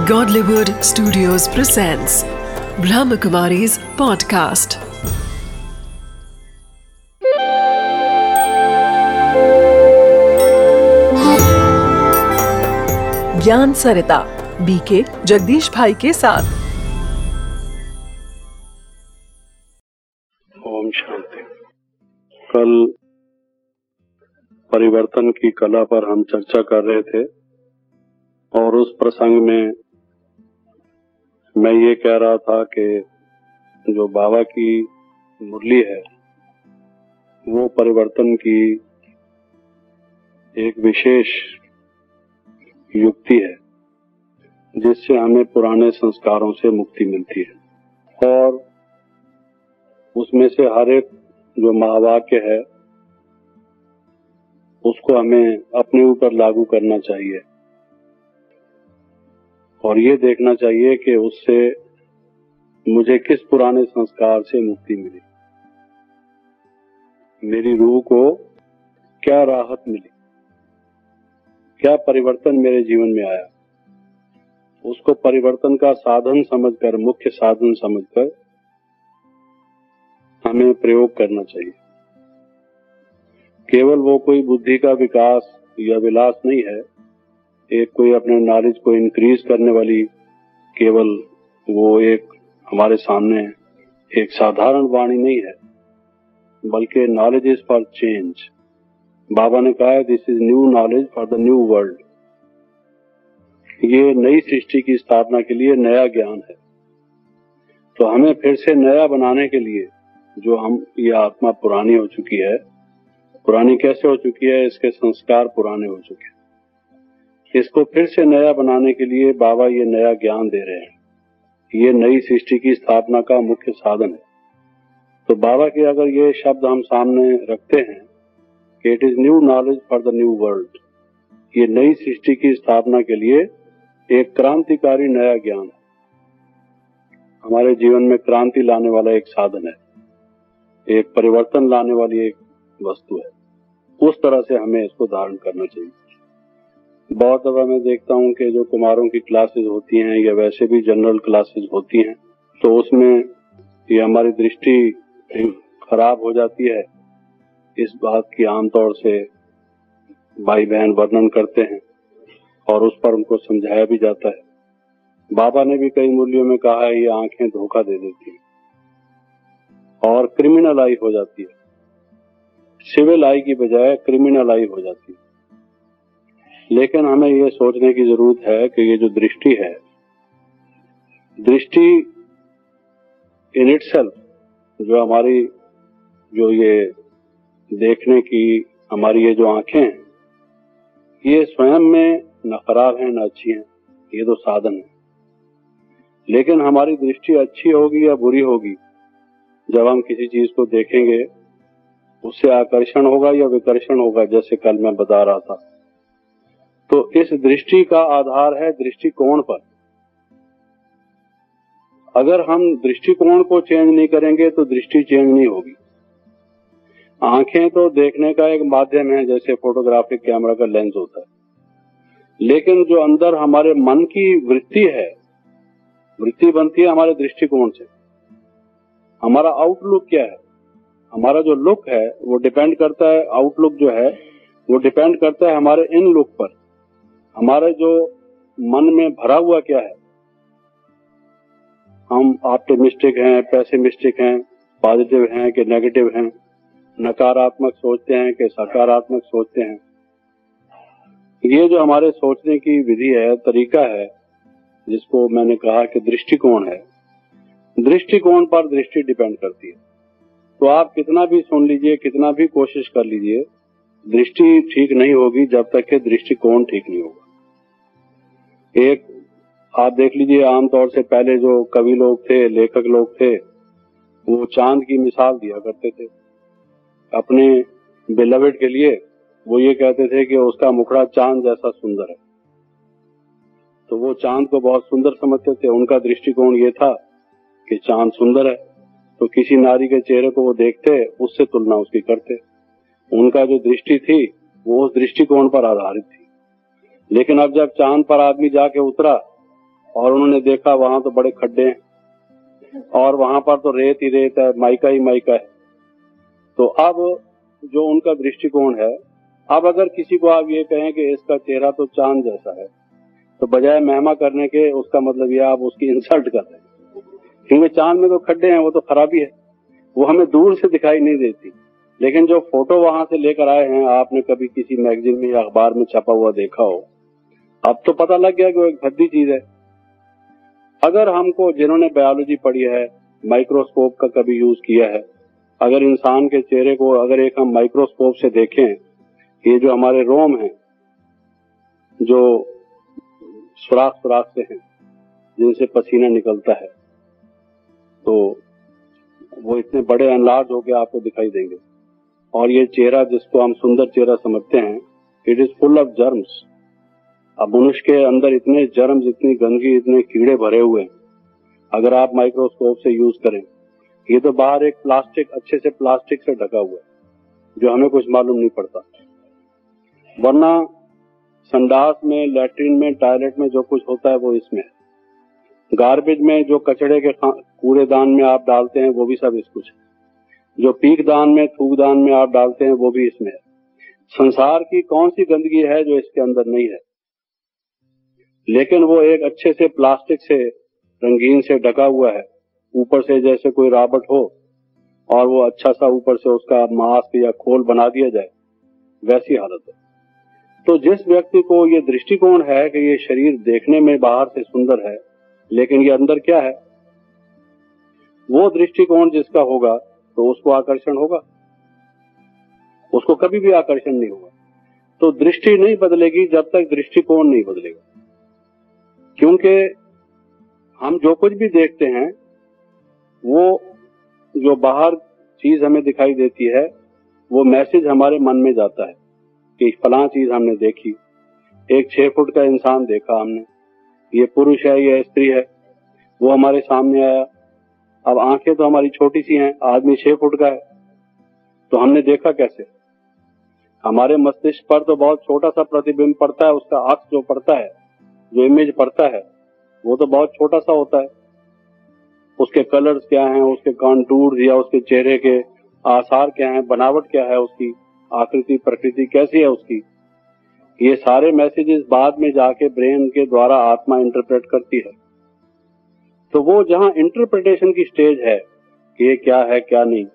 Godlywood Studios presents Brahmakumari's podcast. ज्ञान सरिता BK Jagdish भाई के साथ। ओम शांति। कल परिवर्तन की कला पर हम चर्चा कर रहे थे और उस प्रसंग में मैं ये कह रहा था कि जो बाबा की मुरली है वो परिवर्तन की एक विशेष युक्ति है जिससे हमें पुराने संस्कारों से मुक्ति मिलती है और उसमें से हर एक जो महावाक्य है उसको हमें अपने ऊपर लागू करना चाहिए और ये देखना चाहिए कि उससे मुझे किस पुराने संस्कार से मुक्ति मिली, मेरी रूह को क्या राहत मिली, क्या परिवर्तन मेरे जीवन में आया। उसको परिवर्तन का साधन समझकर, मुख्य साधन समझकर हमें प्रयोग करना चाहिए। केवल वो कोई बुद्धि का विकास या विलास नहीं है, एक कोई अपने नॉलेज को इंक्रीज करने वाली केवल वो एक हमारे सामने एक साधारण वाणी नहीं है, बल्कि नॉलेज इज फॉर चेंज। बाबा ने कहा है this is new knowledge for the new world. ये नई सृष्टि की स्थापना के लिए नया ज्ञान है। तो हमें फिर से नया बनाने के लिए जो ये आत्मा पुरानी हो चुकी है, पुरानी कैसे हो चुकी है, इसके संस्कार पुराने हो चुके हैं, इसको फिर से नया बनाने के लिए बाबा ये नया ज्ञान दे रहे हैं। ये नई सृष्टि की स्थापना का मुख्य साधन है। तो बाबा के अगर ये शब्द हम सामने रखते हैं कि it is new knowledge for the new world, ये नई सृष्टि की स्थापना के लिए एक क्रांतिकारी नया ज्ञान है, हमारे जीवन में क्रांति लाने वाला एक साधन है, एक परिवर्तन लाने वाली एक वस्तु है। उस तरह से हमें इसको धारण करना चाहिए। बहुत दफा मैं देखता हूँ कि जो कुमारों की क्लासेस होती हैं या वैसे भी जनरल क्लासेस होती हैं तो उसमें ये हमारी दृष्टि खराब हो जाती है। इस बात की आमतौर से भाई बहन वर्णन करते हैं और उस पर उनको समझाया भी जाता है। बाबा ने भी कई मूल्यों में कहा है ये आंखें धोखा दे देती हैं और क्रिमिनल आई हो जाती है, सिविल आई की बजाय क्रिमिनल आई हो जाती है। लेकिन हमें ये सोचने की जरूरत है कि ये जो दृष्टि है, दृष्टि इन इटसेल्फ, जो हमारी जो ये देखने की हमारी ये जो आंखें हैं, ये स्वयं में न खराब है न अच्छी हैं, ये तो साधन है। लेकिन हमारी दृष्टि अच्छी होगी या बुरी होगी, जब हम किसी चीज को देखेंगे उससे आकर्षण होगा या विकर्षण होगा, जैसे कल मैं बता रहा था। तो इस दृष्टि का आधार है दृष्टिकोण पर। अगर हम दृष्टिकोण को चेंज नहीं करेंगे तो दृष्टि चेंज नहीं होगी। आंखें तो देखने का एक माध्यम है, जैसे फोटोग्राफिक कैमरा का लेंस होता है, लेकिन जो अंदर हमारे मन की वृत्ति है, वृत्ति बनती है हमारे दृष्टिकोण से। हमारा आउटलुक क्या है, हमारा जो लुक है वो डिपेंड करता है, आउटलुक जो है वो डिपेंड करता है हमारे इन लुक पर। हमारे जो मन में भरा हुआ क्या है, हम ऑप्टिमिस्टिक हैं, पेसिमिस्टिक हैं, पॉजिटिव हैं कि नेगेटिव हैं, नकारात्मक सोचते हैं कि सकारात्मक सोचते हैं। ये जो हमारे सोचने की विधि है, तरीका है, जिसको मैंने कहा कि दृष्टिकोण है, दृष्टिकोण पर दृष्टि डिपेंड करती है। तो आप कितना भी सुन लीजिए, कितना भी कोशिश कर लीजिए, दृष्टि ठीक नहीं होगी जब तक कि दृष्टिकोण ठीक नहीं होगा। एक आप देख लीजिए, आमतौर से पहले जो कवि लोग थे, लेखक लोग थे, वो चांद की मिसाल दिया करते थे अपने बिलवेड के लिए। वो ये कहते थे कि उसका मुखड़ा चांद जैसा सुंदर है, तो वो चांद को बहुत सुंदर समझते थे। उनका दृष्टिकोण ये था कि चांद सुंदर है, तो किसी नारी के चेहरे को वो देखते, उससे तुलना उसकी करते। उनका जो दृष्टि थी वो उस दृष्टिकोण पर आधारित थी। लेकिन अब जब चांद पर आदमी जाके उतरा और उन्होंने देखा वहां तो बड़े खड्डे हैं और वहां पर तो रेत ही रेत है, माइका ही माइका है। तो अब जो उनका दृष्टिकोण है, अब अगर किसी को आप ये कहें कि इसका चेहरा तो चांद जैसा है, तो बजाय महिमा करने के उसका मतलब ये आप उसकी इंसल्ट कर रहे हैं, क्योंकि चांद में तो खड्डे हैं, वो तो खराबी है, वो हमें दूर से दिखाई नहीं देती। लेकिन जो फोटो वहां से लेकर आए हैं, आपने कभी किसी मैगजीन में या अखबार में छपा हुआ देखा हो, अब तो पता लग गया कि वो एक भद्दी चीज है। अगर हमको, जिन्होंने बायोलॉजी पढ़ी है, माइक्रोस्कोप का कभी यूज किया है, अगर इंसान के चेहरे को अगर एक हम माइक्रोस्कोप से देखें, ये जो हमारे रोम हैं, जो सुराख सुराख से हैं, जिनसे पसीना निकलता है, तो वो इतने बड़े अनलार्ज होके आपको दिखाई देंगे। और ये चेहरा जिसको हम सुंदर चेहरा समझते हैं, it is full of germs. अब मनुष्य के अंदर इतने जर्म्स, इतनी गंदगी, इतने कीड़े भरे हुए हैं, अगर आप माइक्रोस्कोप से यूज करें। ये तो बाहर एक प्लास्टिक, अच्छे से प्लास्टिक से ढका हुआ है, जो हमें कुछ मालूम नहीं पड़ता। वरना संडास में, लैट्रिन में, टॉयलेट में जो कुछ होता है वो इसमें है। गार्बेज में जो कचड़े के कूड़ेदान में आप डालते हैं, वो भी सब इस कुछ है। जो पीक दान में, थूक दान में आप डालते हैं, वो भी इसमें है। संसार की कौन सी गंदगी है जो इसके अंदर नहीं है? लेकिन वो एक अच्छे से प्लास्टिक से, रंगीन से ढका हुआ है, ऊपर से जैसे कोई राबट हो और वो अच्छा सा ऊपर से उसका मास्क या खोल बना दिया जाए, वैसी हालत है। तो जिस व्यक्ति को ये दृष्टिकोण है कि ये शरीर देखने में बाहर से सुंदर है, लेकिन ये अंदर क्या है, वो दृष्टिकोण जिसका होगा तो उसको आकर्षण होगा, उसको कभी भी आकर्षण नहीं होगा। तो दृष्टि नहीं बदलेगी जब तक दृष्टिकोण नहीं बदलेगा। क्योंकि हम जो कुछ भी देखते हैं, वो जो बाहर चीज हमें दिखाई देती है, वो मैसेज हमारे मन में जाता है कि फलां चीज हमने देखी। एक 6 फुट का इंसान देखा हमने, ये पुरुष है, ये स्त्री है, वो हमारे सामने आया। अब आंखें तो हमारी छोटी सी हैं, आदमी 6 फुट का है, तो हमने देखा कैसे? हमारे मस्तिष्क पर तो बहुत छोटा सा प्रतिबिंब पड़ता है, उसका अक्स जो पड़ता है, जो इमेज पड़ता है, वो तो बहुत छोटा सा होता है। उसके कलर्स क्या हैं, उसके कॉन्टूर्स या उसके चेहरे के आसार क्या हैं, बनावट क्या है, उसकी आकृति प्रकृति कैसी है उसकी, ये सारे मैसेजेस बाद में जाके ब्रेन के द्वारा आत्मा इंटरप्रेट करती है। तो वो जहां इंटरप्रिटेशन की स्टेज है कि ये क्या है क्या नहीं,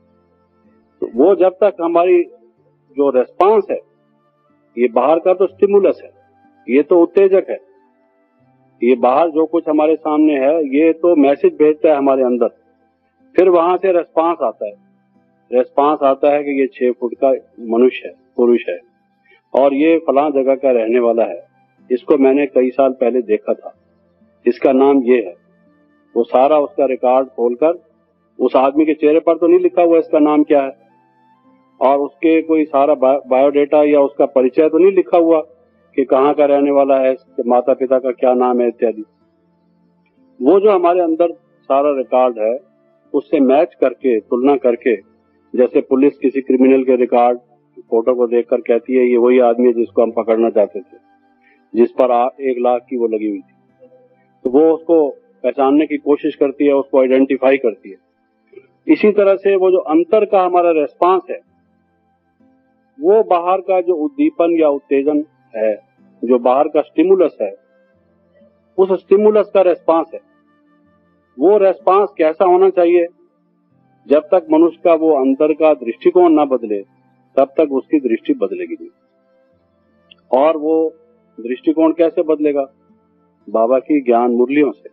तो वो जब तक हमारी जो रेस्पॉन्स है, ये बाहर का तो स्टिमुलस है, ये तो उत्तेजक है, ये बाहर जो कुछ हमारे सामने है, ये तो मैसेज भेजता है हमारे अंदर। फिर वहां से रेस्पॉन्स आता है, रेस्पॉन्स आता है कि ये 6 फुट का मनुष्य है, पुरुष है, और ये फलां जगह का रहने वाला है, इसको मैंने कई साल पहले देखा था, इसका नाम ये है। वो सारा उसका रिकॉर्ड खोलकर, उस आदमी के चेहरे पर तो नहीं लिखा हुआ इसका नाम क्या है, और उसके कोई सारा बायोडेटा या उसका परिचय तो नहीं लिखा हुआ कि कहाँ का रहने वाला है, माता पिता का क्या नाम है इत्यादि। वो जो हमारे अंदर सारा रिकॉर्ड है, उससे मैच करके, तुलना करके, जैसे पुलिस किसी क्रिमिनल के रिकॉर्ड फोटो को देखकर कहती है ये वही आदमी है जिसको हम पकड़ना चाहते थे, जिस पर 1 लाख की वो लगी हुई थी, तो वो उसको पहचानने की कोशिश करती है, उसको आइडेंटिफाई करती है। इसी तरह से वो जो अंतर का हमारा रेस्पॉन्स है, वो बाहर का जो उद्दीपन या उत्तेजन है, जो बाहर का स्टिमुलस है, उस स्टिमुलस का रेस्पॉन्स है। वो रेस्पॉन्स कैसा होना चाहिए? जब तक मनुष्य का वो अंतर का दृष्टिकोण ना बदले, तब तक उसकी दृष्टि बदलेगी नहीं। और वो दृष्टिकोण कैसे बदलेगा? बाबा की ज्ञान मुरलियों से।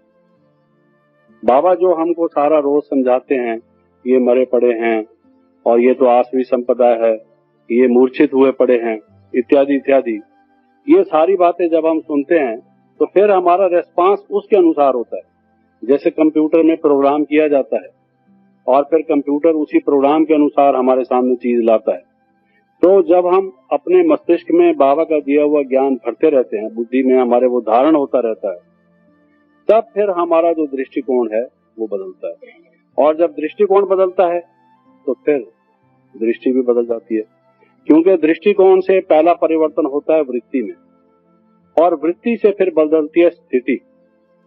बाबा जो हमको सारा रोज समझाते हैं, ये मरे पड़े हैं, और ये तो आसवी संपदा है, ये मूर्छित हुए पड़े हैं, इत्यादि इत्यादि, ये सारी बातें जब हम सुनते हैं तो फिर हमारा रेस्पॉन्स उसके अनुसार होता है। जैसे कंप्यूटर में प्रोग्राम किया जाता है और फिर कंप्यूटर उसी प्रोग्राम के अनुसार हमारे सामने चीज लाता है। तो जब हम अपने मस्तिष्क में बाबा का दिया हुआ ज्ञान भरते रहते हैं, बुद्धि में हमारे वो धारण होता रहता है, तब फिर हमारा जो दृष्टिकोण है वो बदलता है। और जब दृष्टिकोण बदलता है तो फिर दृष्टि भी बदल जाती है, क्योंकि दृष्टिकोण से पहला परिवर्तन होता है वृत्ति में, और वृत्ति से फिर बदलती है स्थिति।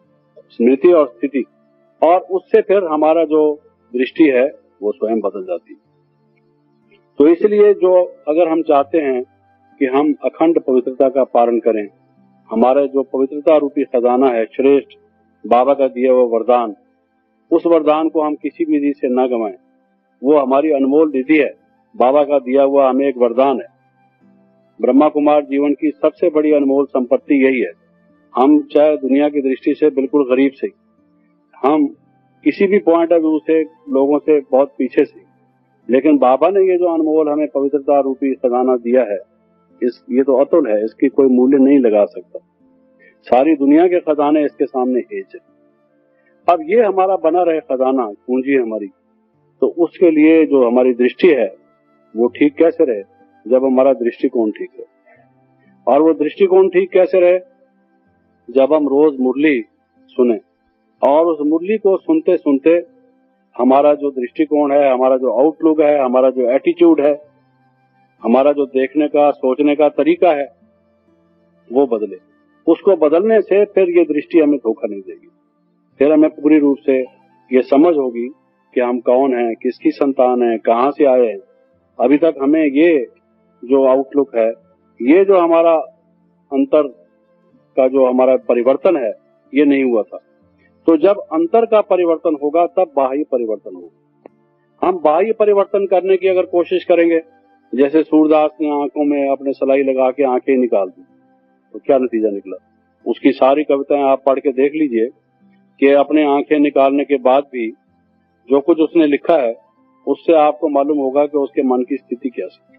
स्मृति और स्थिति, और उससे फिर हमारा जो दृष्टि है वो स्वयं बदल जाती है। तो इसलिए जो अगर हम चाहते हैं कि हम अखंड पवित्रता का पालन करें, हमारा जो पवित्रता रूपी खजाना है, श्रेष्ठ बाबा का दिया हुआ वरदान, उस वरदान को हम किसी भी विधि से न गंवाएं। वो हमारी अनमोल निधि है, बाबा का दिया हुआ हमें एक वरदान है। ब्रह्मा कुमार जीवन की सबसे बड़ी अनमोल संपत्ति यही है। हम चाहे दुनिया की दृष्टि से बिल्कुल गरीब से, हम किसी भी पॉइंट ऑफ व्यू से लोगों से बहुत पीछे से, लेकिन बाबा ने ये जो अनमोल हमें पवित्रता रूपी खजाना दिया है, ये तो अतुल है, इसकी कोई मूल्य नहीं लगा सकता। सारी दुनिया के खजाने इसके सामने हेज है। अब ये हमारा बना रहे खजाना, पूंजी हमारी, तो उसके लिए जो हमारी दृष्टि है वो ठीक कैसे रहे? जब हमारा दृष्टिकोण ठीक रहे। और वो दृष्टिकोण ठीक कैसे रहे? जब हम रोज मुरली सुने, और उस मुरली को सुनते सुनते हमारा जो दृष्टिकोण है, हमारा जो आउटलुक है, हमारा जो एटीट्यूड है, हमारा जो देखने का सोचने का तरीका है, वो बदले। उसको बदलने से फिर ये दृष्टि हमें धोखा नहीं देगी। फिर हमें पूरी रूप से ये समझ होगी कि हम कौन हैं, किसकी संतान हैं, कहाँ से आए हैं। अभी तक हमें ये जो आउटलुक है, ये जो हमारा अंतर का जो हमारा परिवर्तन है, ये नहीं हुआ था। तो जब अंतर का परिवर्तन होगा तब बाह्य परिवर्तन होगा। हम बाह्य परिवर्तन करने की अगर कोशिश करेंगे, जैसे सूरदास ने आंखों में अपने सलाई लगा के आंखें निकाल दी, तो क्या नतीजा निकला? उसकी सारी कविताएं आप पढ़ के देख लीजिए कि अपने आंखें निकालने के बाद भी जो कुछ उसने लिखा है, उससे आपको मालूम होगा कि उसके मन की स्थिति क्या थी।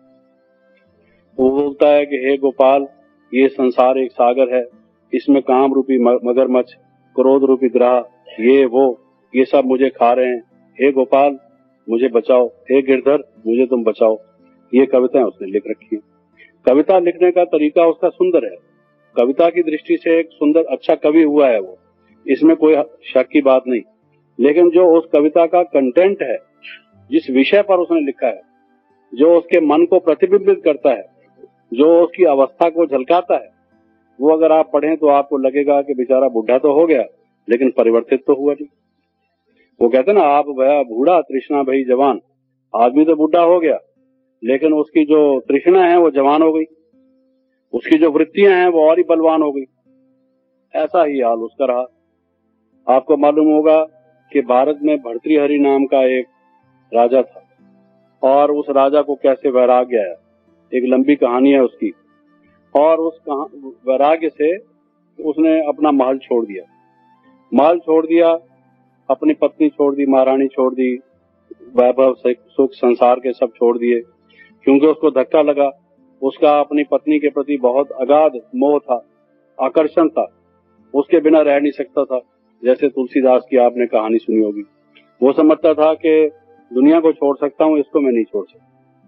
वो बोलता है कि हे गोपाल, ये संसार एक सागर है, इसमें काम रूपी मगरमच्छ, क्रोध रूपी ग्रह, ये वो, ये सब मुझे खा रहे हैं। हे गोपाल, मुझे बचाओ। हे गिरधर, मुझे तुम बचाओ। ये कविताएं उसने लिख रखी है। कविता लिखने का तरीका उसका सुंदर है। कविता की दृष्टि से एक सुंदर अच्छा कवि हुआ है वो, इसमें कोई शक की बात नहीं। लेकिन जो उस कविता का कंटेंट है, जिस विषय पर उसने लिखा है, जो उसके मन को प्रतिबिंबित करता है, जो उसकी अवस्था को झलकाता है, वो अगर आप पढ़ें तो आपको लगेगा कि बेचारा बुढ़ा तो हो गया लेकिन परिवर्तित तो हुआ नहीं। वो कहते ना, आप भया बूढ़ा तृष्णा भई जवान। आदमी तो बुढ़ा हो गया लेकिन उसकी जो तृष्णा है वो जवान हो गई, उसकी जो वृत्तियां हैं वो और ही बलवान हो गई। ऐसा ही हाल उसका रहा। आपको मालूम होगा कि भारत में भर्तृहरि नाम का एक राजा था, और उस राजा को कैसे वैराग्य आया, एक लंबी कहानी है उसकी। और उस वैराग्य से उसने अपना महल छोड़ दिया, महल छोड़ दिया, अपनी पत्नी छोड़ दी, महारानी छोड़ दी, वैभव सुख संसार के सब छोड़ दिए, क्योंकि उसको धक्का लगा। उसका अपनी पत्नी के प्रति बहुत अगाध मोह था, आकर्षण था, उसके बिना रह नहीं सकता था। जैसे तुलसीदास की आपने कहानी सुनी होगी, वो समझता था कि दुनिया को छोड़ सकता हूँ, इसको मैं नहीं छोड़ सकता।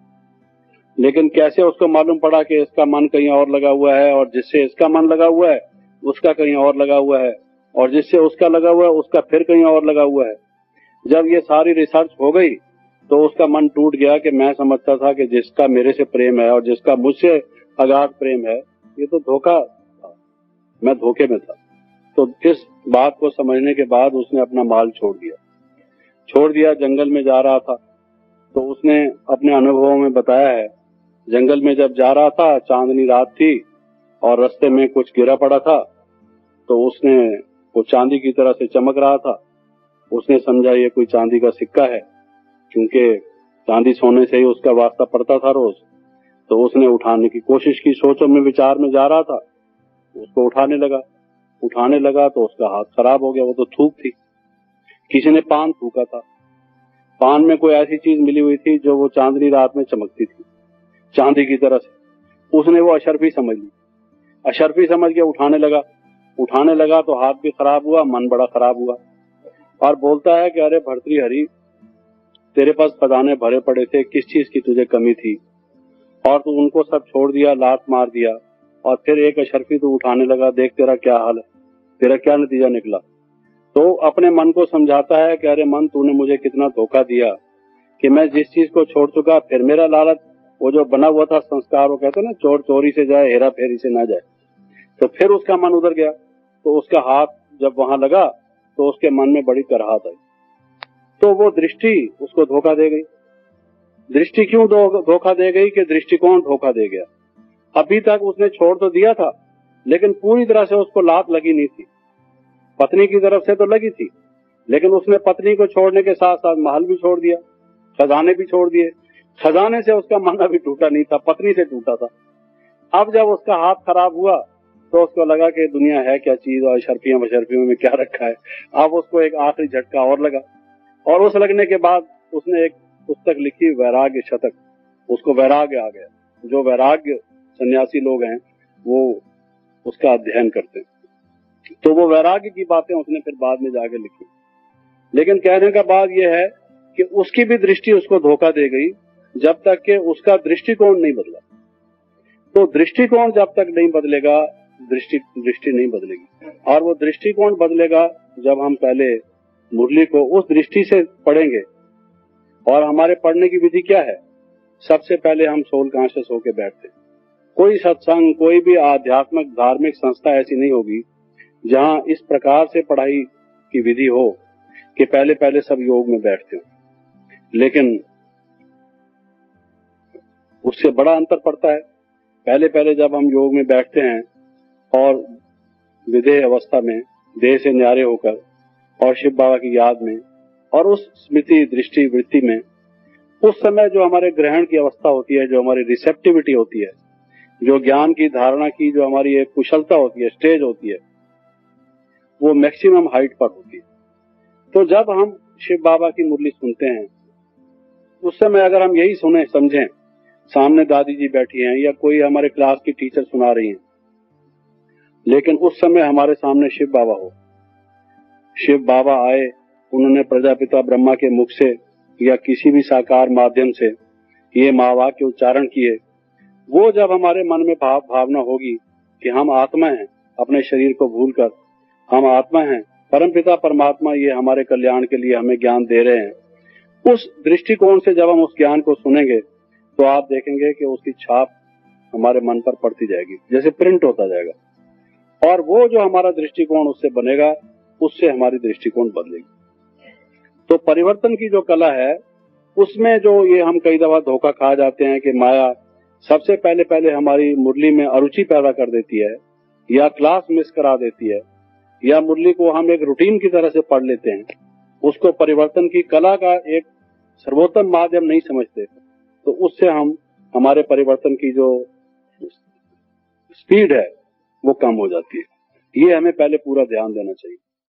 लेकिन कैसे उसको मालूम पड़ा कि इसका मन कहीं और लगा हुआ है, और जिससे इसका मन लगा हुआ है उसका कहीं और लगा हुआ है, और जिससे उसका लगा हुआ है उसका फिर कहीं और लगा हुआ है। जब ये सारी रिसर्च हो गई तो उसका मन टूट गया कि मैं समझता था कि जिसका मेरे से प्रेम है और जिसका मुझसे अगाध प्रेम है, ये तो धोखा था, मैं धोखे में था। तो इस बात को समझने के बाद उसने अपना माल छोड़ दिया, जंगल में जा रहा था। तो उसने अपने अनुभवों में बताया है, जंगल में जब जा रहा था, चांदनी रात थी और रास्ते में कुछ गिरा पड़ा था, तो उसने वो चांदी की तरह से चमक रहा था। उसने समझा ये कोई चांदी का सिक्का है, क्योंकि चांदी सोने से ही उसका वास्ता पड़ता था रोज। तो उसने उठाने की कोशिश की, सोचों में विचार में जा रहा था, उसको उठाने लगा तो उसका हाथ खराब हो गया। वो तो थूक थी, किसी ने पान थूका था, पान में कोई ऐसी चीज मिली हुई थी जो वो चांदनी रात में चमकती थी चांदी की तरह से। उसने वो अशर्फी समझ के उठाने लगा तो हाथ भी खराब हुआ, मन बड़ा खराब हुआ। और बोलता है कि अरे भर्तृहरि, तेरे पास खजाने भरे पड़े थे, किस चीज की तुझे कमी थी, और तू उनको सब छोड़ दिया, लात मार दिया, और फिर एक अशर्फी तू उठाने लगा। देख तेरा क्या हाल है, तेरा क्या नतीजा निकला। तो अपने मन को समझाता है कि अरे मन, तूने मुझे कितना धोखा दिया कि मैं जिस चीज को छोड़ चुका, फिर मेरा लालच, वो जो बना हुआ था संस्कार, वो कहते ना, चोर चोरी से जाए, हेरा फेरी से ना जाए। तो फिर उसका मन उधर गया, तो उसका हाथ जब वहां लगा तो उसके मन में बड़ी कराहत आई, तो वो दृष्टि उसको धोखा दे गई। दृष्टि क्यों धोखा दे गई कि दृष्टिकोण धोखा दे गया। अभी तक उसने छोड़ तो दिया था, लेकिन पूरी तरह से उसको लात लगी नहीं थी। पत्नी की तरफ से तो लगी थी, लेकिन उसने पत्नी को छोड़ने के साथ साथ महल भी छोड़ दिया, खजाने भी छोड़ दिए। खजाने से उसका मन अभी टूटा नहीं था, पत्नी से टूटा था। अब जब उसका हाथ खराब हुआ तो उसको लगा कि दुनिया है क्या चीज और शर्फियों बशर्फियों में क्या रखा है। अब उसको एक आखिरी झटका और लगा, और उस लगने के बाद उसने एक पुस्तक लिखी, वैराग्य शतक। उसको वैराग्य आ गया। जो वैराग्य सन्यासी लोग हैं वो उसका अध्ययन करते हैं, तो वो वैराग्य की बातें उसने फिर बाद में जाके लिखी। लेकिन कहने का बात यह है कि उसकी भी दृष्टि उसको धोखा दे गई जब तक कि उसका दृष्टिकोण नहीं बदला। तो दृष्टिकोण जब तक नहीं बदलेगा, दृष्टि नहीं बदलेगी। और वो दृष्टिकोण बदलेगा जब हम पहले मुरली को उस दृष्टि से पढ़ेंगे। और हमारे पढ़ने की विधि क्या है? सबसे पहले हम सोल कॉन्शियस होकर बैठते हैं। कोई सत्संग, कोई भी आध्यात्मिक धार्मिक संस्था ऐसी नहीं होगी जहां इस प्रकार से पढ़ाई की विधि हो कि पहले पहले सब योग में बैठते हो। लेकिन उससे बड़ा अंतर पड़ता है। पहले पहले जब हम योग में बैठते हैं और विधेय अवस्था में देह से न्यारे होकर और शिव बाबा की याद में और उस स्मृति दृष्टि वृत्ति में, उस समय जो हमारे ग्रहण की अवस्था होती है, जो हमारी रिसेप्टिविटी होती है, जो ज्ञान की धारणा की जो हमारी एक कुशलता होती है, स्टेज होती है, वो मैक्सिमम हाइट पर होती है। तो जब हम शिव बाबा की मुरली सुनते हैं, उस समय अगर हम यही सुने समझें, सामने दादी जी बैठी हैं या कोई हमारे क्लास की टीचर सुना रही हैं, लेकिन उस समय हमारे सामने शिव बाबा हो, शिव बाबा आए, उन्होंने प्रजापिता ब्रह्मा के मुख से या किसी भी साकार माध्यम से ये महावाक्य उच्चारण किए, वो जब हमारे मन में भावना होगी कि हम आत्मा हैं, अपने शरीर को भूलकर हम आत्मा हैं, परमपिता परमात्मा ये हमारे कल्याण के लिए हमें ज्ञान दे रहे हैं, उस दृष्टिकोण से जब हम उस ज्ञान को सुनेंगे तो आप देखेंगे कि उसकी छाप हमारे मन पर पड़ती जाएगी, जैसे प्रिंट होता जाएगा। और वो जो हमारा दृष्टिकोण उससे बनेगा, उससे हमारी दृष्टिकोण बदलेगी। तो परिवर्तन की जो कला है, उसमें जो ये हम कई दफा धोखा खा जाते हैं कि माया सबसे पहले हमारी मुरली में अरुचि पैदा कर देती है, या क्लास मिस करा देती है, या मुरली को हम एक रूटीन की तरह से पढ़ लेते हैं, उसको परिवर्तन की कला का एक सर्वोत्तम माध्यम नहीं समझते, तो उससे हम हमारे परिवर्तन की जो स्पीड है वो कम हो जाती है। ये हमें पहले पूरा ध्यान देना चाहिए।